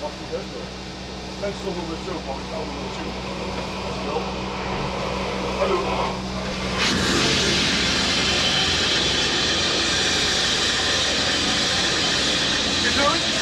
Thanks for the show, Bobby. Let's go. Hello. You doing?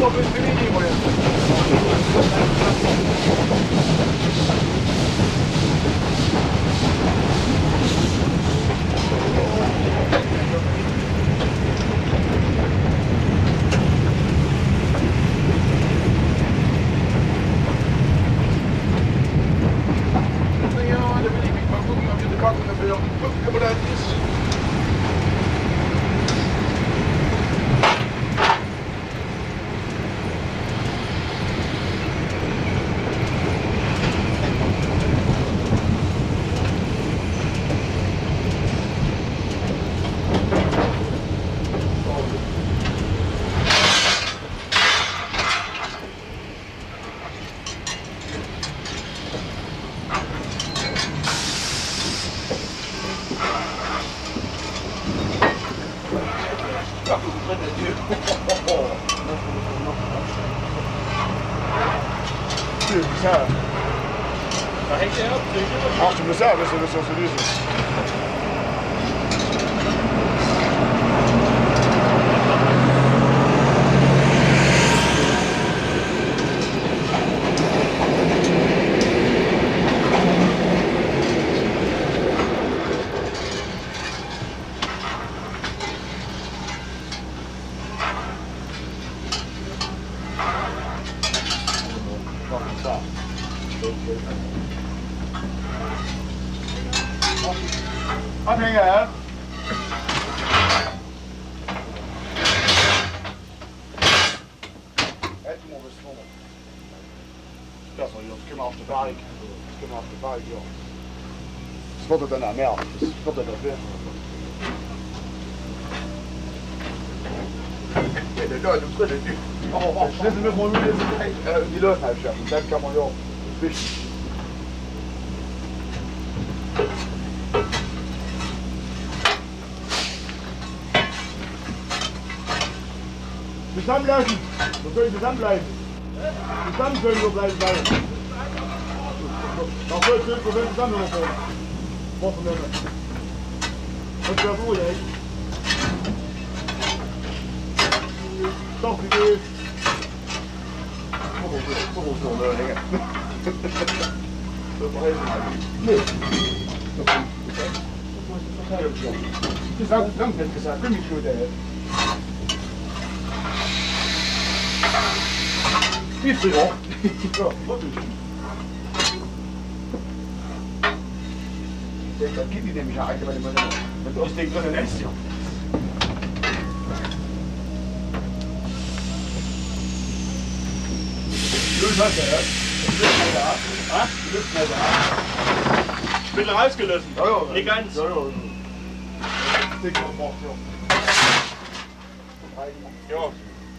to jest wymienienie moje. Ach, du bist ja, das ist so für dieses. Anhänger, ja? Das soll jetzt können wir auf der Bike. Das können wir auf der Bike, ja. Das wird dann auch mehr. Das wird dann auch mehr. Ja, der Leute drin, die Schlüssel müssen wir nur die Leute halt schaffen. Das kann man ja. Das ist wichtig. Zusammenlassen! Wir sollen zusammenbleiben! Zusammen können wir bleiben. Nach 12% zusammen noch Wochenende. Das wäre gut, ey. Doch, wie geht's? Nee. Das ist nicht gesagt, bin ich gut, ey. Wie früher? Ja, wirklich. Das geht die nämlich ja eigentlich, wenn du aus dem drin lässt, ja. Lösmesser, ja? Lösmesser ab. Was? Lösmesser ab. Ich bin rausgelassen. Ja, ja. Nicht ganz. Ja, ja. Dicker braucht, ja. Ja.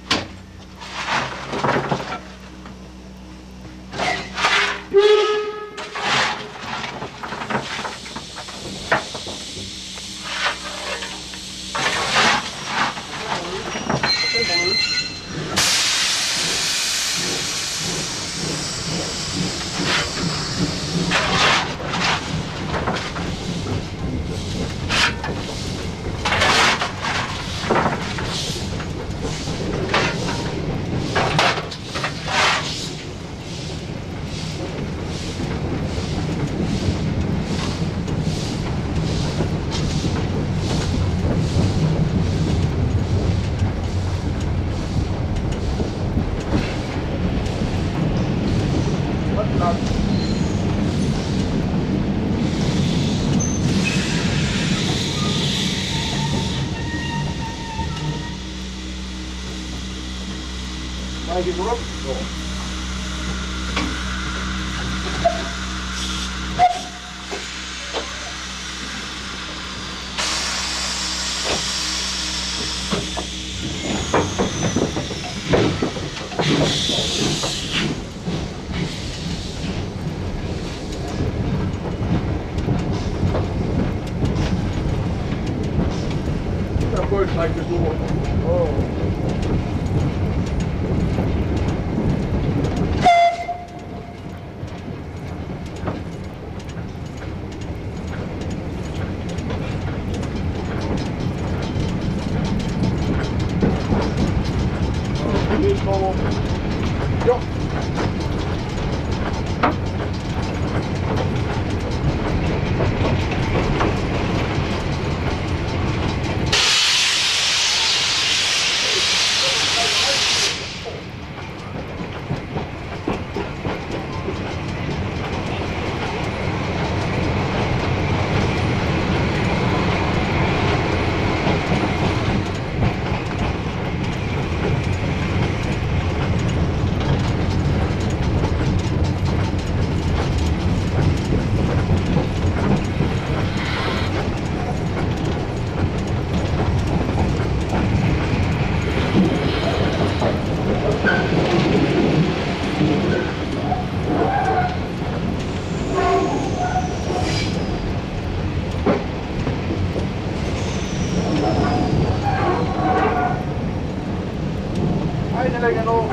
Mal geht rüber. So. Der Gold zeigt es nur. Oh. Ja. Eine Länge noch.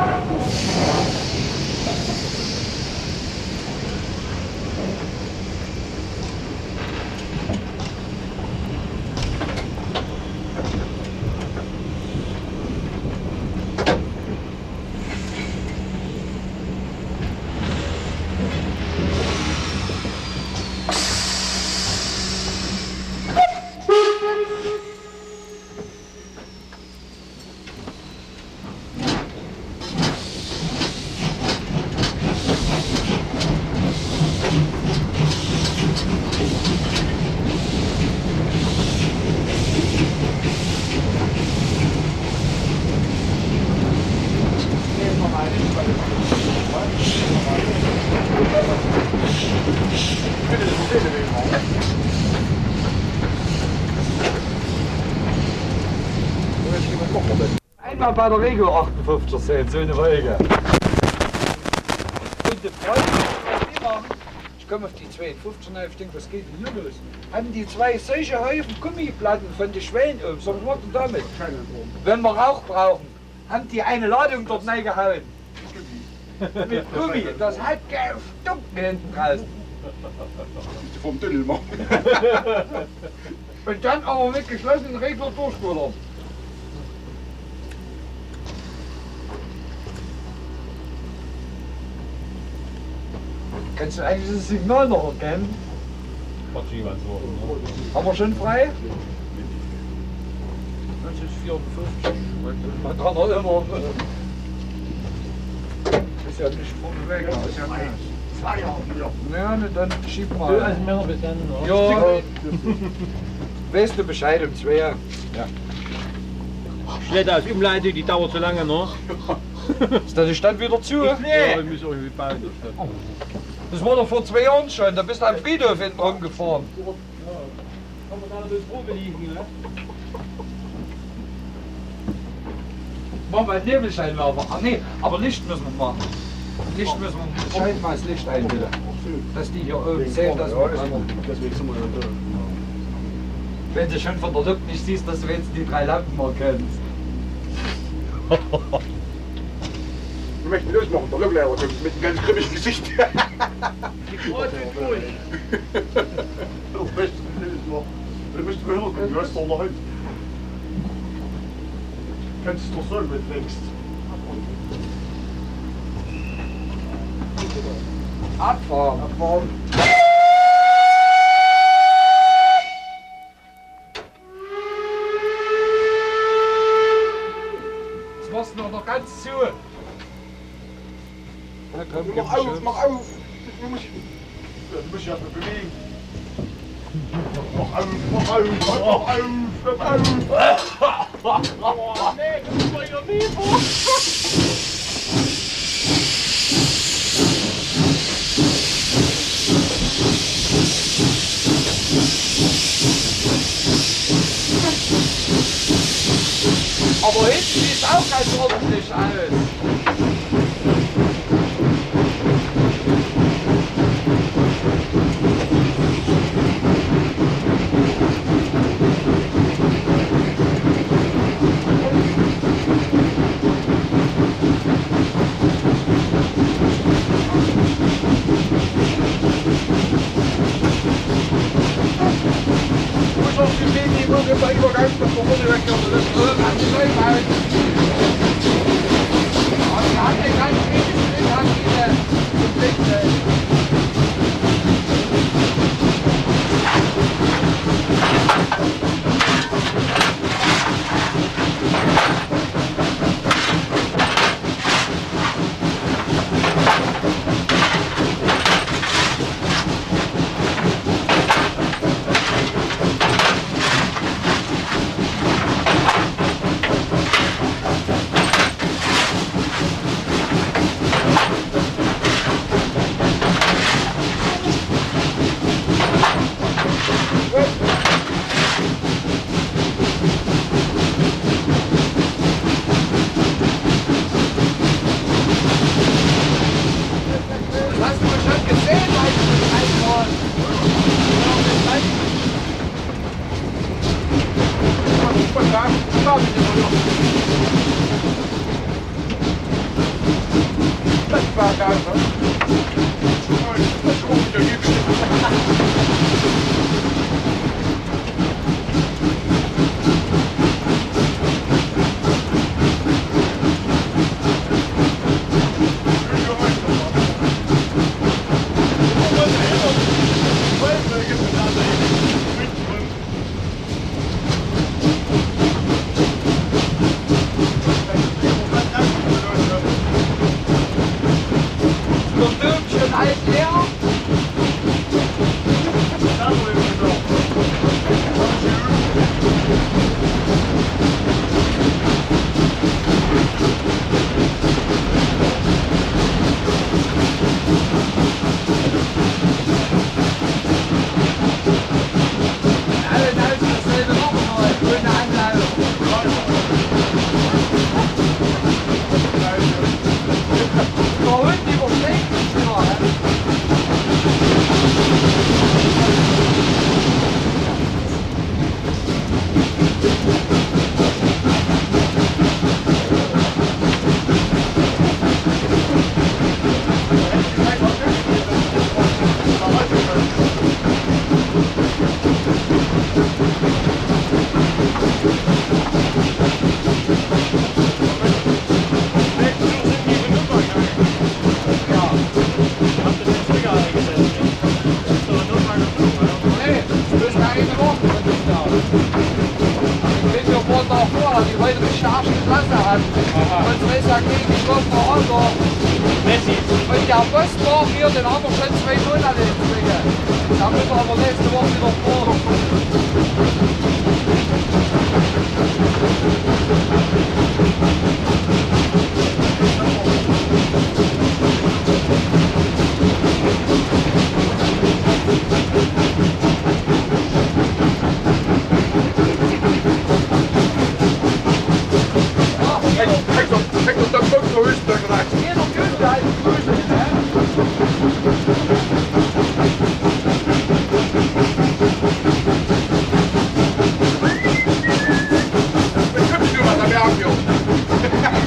Einmal bei der Regel 58 sehen, so eine Wege. Und die Freunde, ich komme auf die 52, ich denke, was geht denn hier los? Haben die zwei solche Häufen Gummiplatten von den Schwänen oben, so was denn damit? Wenn wir Rauch brauchen, haben die eine Ladung dort reingehauen. Mit Gummi, das hat gestunken hinten draußen. Vom Tunnel machen. Und dann aber mit geschlossenen Regler durchspulern. Kannst du eigentlich das Signal noch erkennen? Haben wir schon frei? Das ist 54. Man kann auch immer. Ist ja nicht vom Weg. Ist ja nicht. 2 Jahre. Ja, ne, dann schieb Du mal. als Männer bis dann, oder? Ja, weißt du Bescheid um 2 Jahre? Ja. Schlecht als Umleitung, die dauert so lange noch. Ist das Stand wieder zu? Ja, wir müssen irgendwie bauen. Das war doch vor 2 Jahren schon, da bist du am Friedhof hinten rumgefahren. Kann man da durch Probe liegen, ne? Machen wir einen Nebelscheinwerfer. Ach nee, aber Licht müssen wir machen. Licht müssen wir Bescheid mal das Licht einstellen. Dass die hier oben sehen, dass wir Deswegen sind wir da. wenn du schon von der Luft nicht siehst, dass du jetzt die 3 Lampen erkennst. Wir möchten losmachen, der Loglehrer kommt mit einem ganz grimmigen Gesicht. Die Freude ist ruhig. Du möchtest losmachen. Du möchtest behindert kommen, du hast doch noch Hand. Kannst du doch sagen, wenn du denkst. Abfahren. Abfahren. Das machst du noch ganz zu. Ja, komm, Mach auf, mach auf! Du musst dich erstmal bewegen. Mach auf, mach auf, mach auf, mach auf! Oh, nee, das ist mal ihr Lieber. Aber hinten sieht es auch ganz ordentlich aus. Muss auf die Wege, ich muss immer Übergang, das vorne weg, das ist an die Scheibe halten. Das war geil, ne? Das kommt ja nicht. So Dürmchen alt leer. Alle Leute dasselbe machen wollen. Grüne Anleitung. Vorhin die überschlägt sich immer. Nee, das ist eine Woche von uns da. Ich bin ja vorhin davor, die heute richtig arschige Klasse hat. Und zwei ist ja gegen geschlossener Auto. Messi. Und der Boss war hier, den haben wir schon 2 Monate hinzwingen. Da müssen wir aber nächste Woche wieder vor. Kijk op dat foto is het gelijk. Hier nog kunst uit, hè? Ik heb je nu wat aan jou, joh.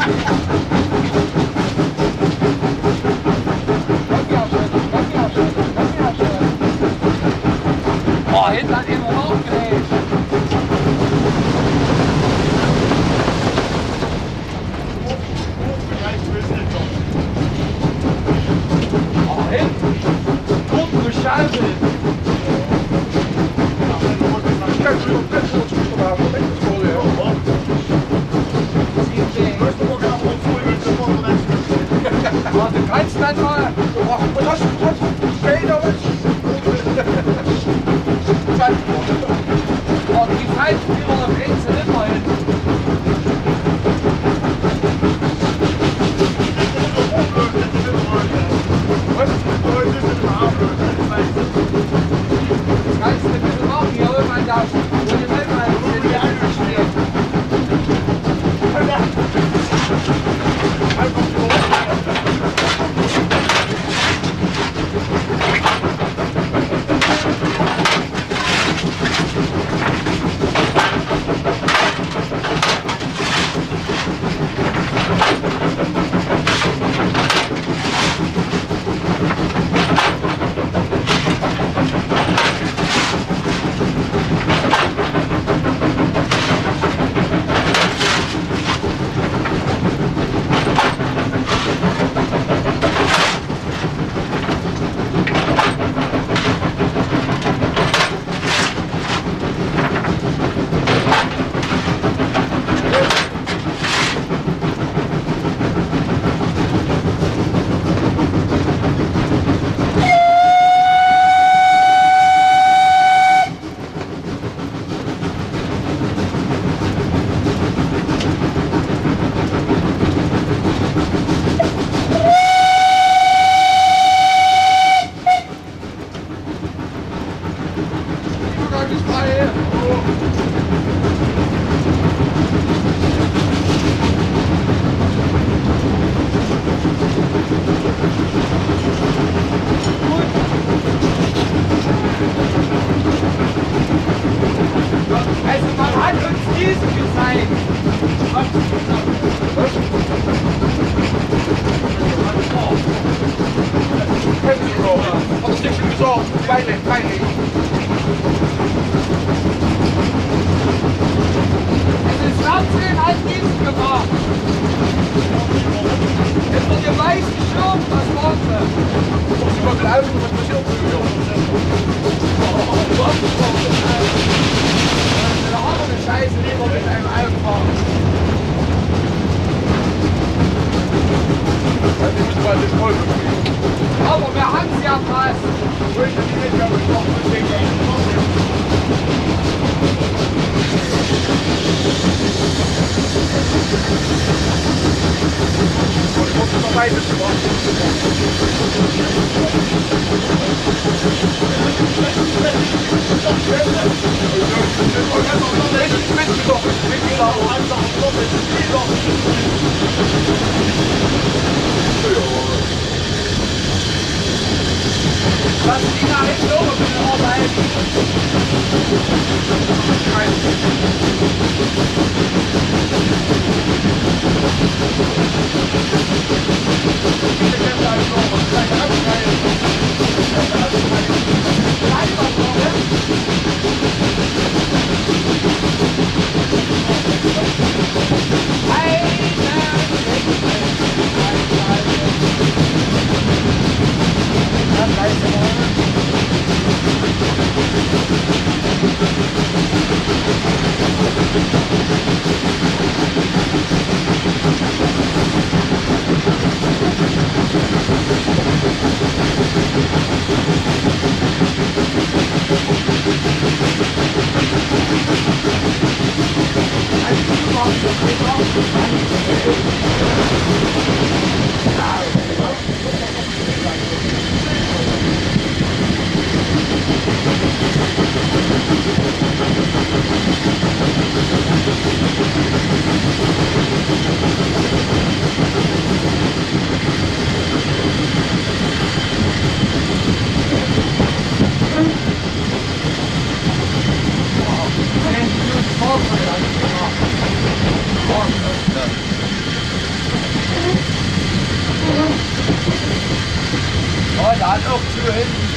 Oh, hinten hat immer noch aufgelegt. Oh, hinten. Unten gestaltet. Kijk, zo op dit soort vanavond. Ik het voor je. Oh, du kannst dann mal. Wat was het? Wat? Weet je nou eens? Oh, die falschen Führer bringst du nicht mal hin. Das kannst du ein bisschen machen, hier oben an der Universal. Die angespielt. Auto, was passiert? Da haben wir eine Scheiße lieber mit einem Autofahren. Das ist mal das Volk. Aber wir haben es ja fast. Ich möchte nicht mit mir besprochen, deswegen ich muss noch weiter Lass die da hinten oben mit der Arbeit. Oh, da hat auch zu hinten.